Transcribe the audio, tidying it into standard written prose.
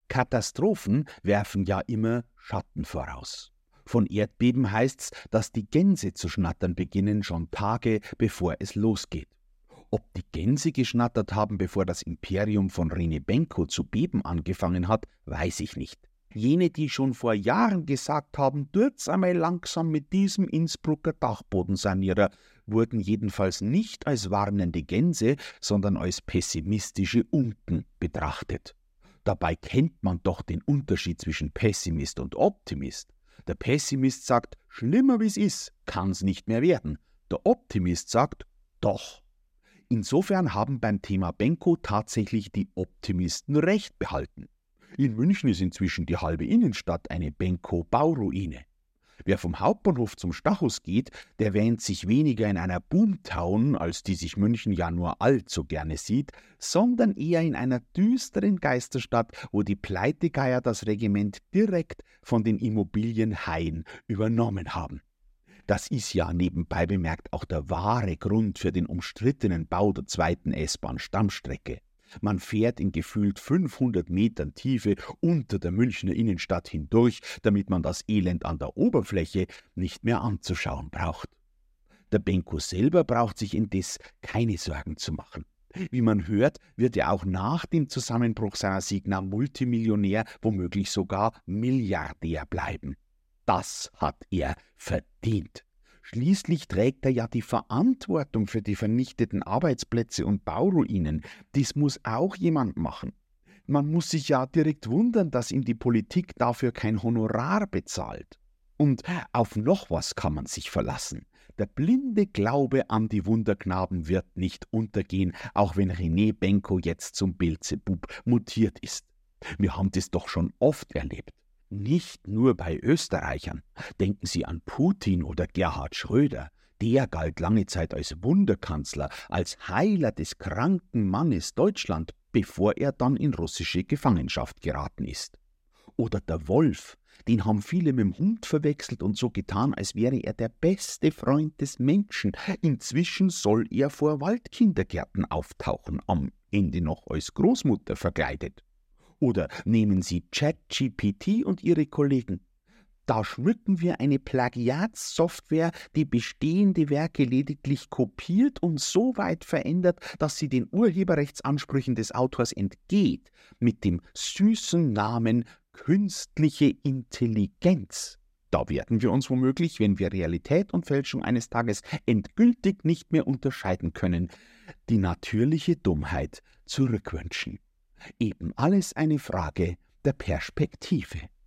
Katastrophen werfen ja immer Schatten voraus. Von Erdbeben heißt's, dass die Gänse zu schnattern beginnen, schon Tage bevor es losgeht. Ob die Gänse geschnattert haben, bevor das Imperium von Rene Benko zu beben angefangen hat, weiß ich nicht. Jene, die schon vor Jahren gesagt haben, tut's einmal langsam mit diesem Innsbrucker Dachbodensanierer, wurden jedenfalls nicht als warnende Gänse, sondern als pessimistische Unken betrachtet. Dabei kennt man doch den Unterschied zwischen Pessimist und Optimist. Der Pessimist sagt, schlimmer wie's ist, kann's nicht mehr werden. Der Optimist sagt, doch. Insofern haben beim Thema Benko tatsächlich die Optimisten recht behalten. In München ist inzwischen die halbe Innenstadt eine Benko-Bauruine. Wer vom Hauptbahnhof zum Stachus geht, der wähnt sich weniger in einer Boomtown, als die sich München ja nur allzu gerne sieht, sondern eher in einer düsteren Geisterstadt, wo die Pleitegeier das Regiment direkt von den Immobilienhaien übernommen haben. Das ist ja nebenbei bemerkt auch der wahre Grund für den umstrittenen Bau der zweiten S-Bahn-Stammstrecke. Man fährt in gefühlt 500 Metern Tiefe unter der Münchner Innenstadt hindurch, damit man das Elend an der Oberfläche nicht mehr anzuschauen braucht. Der Benko selber braucht sich indes keine Sorgen zu machen. Wie man hört, wird er auch nach dem Zusammenbruch seiner Signa Multimillionär, womöglich sogar Milliardär bleiben. Das hat er verdient. Schließlich trägt er ja die Verantwortung für die vernichteten Arbeitsplätze und Bauruinen. Dies muss auch jemand machen. Man muss sich ja direkt wundern, dass ihm die Politik dafür kein Honorar bezahlt. Und auf noch was kann man sich verlassen. Der blinde Glaube an die Wunderknaben wird nicht untergehen, auch wenn Rene Benko jetzt zum Beelzebub mutiert ist. Wir haben das doch schon oft erlebt. Nicht nur bei Österreichern. Denken Sie an Putin oder Gerhard Schröder. Der galt lange Zeit als Wunderkanzler, als Heiler des kranken Mannes Deutschland, bevor er dann in russische Gefangenschaft geraten ist. Oder der Wolf, den haben viele mit dem Hund verwechselt und so getan, als wäre er der beste Freund des Menschen. Inzwischen soll er vor Waldkindergärten auftauchen, am Ende noch als Großmutter verkleidet. Oder nehmen Sie ChatGPT und ihre Kollegen. Da schmücken wir eine Plagiatssoftware, die bestehende Werke lediglich kopiert und so weit verändert, dass sie den Urheberrechtsansprüchen des Autors entgeht, mit dem süßen Namen künstliche Intelligenz. Da werden wir uns womöglich, wenn wir Realität und Fälschung eines Tages endgültig nicht mehr unterscheiden können, die natürliche Dummheit zurückwünschen. Eben alles eine Frage der Perspektive.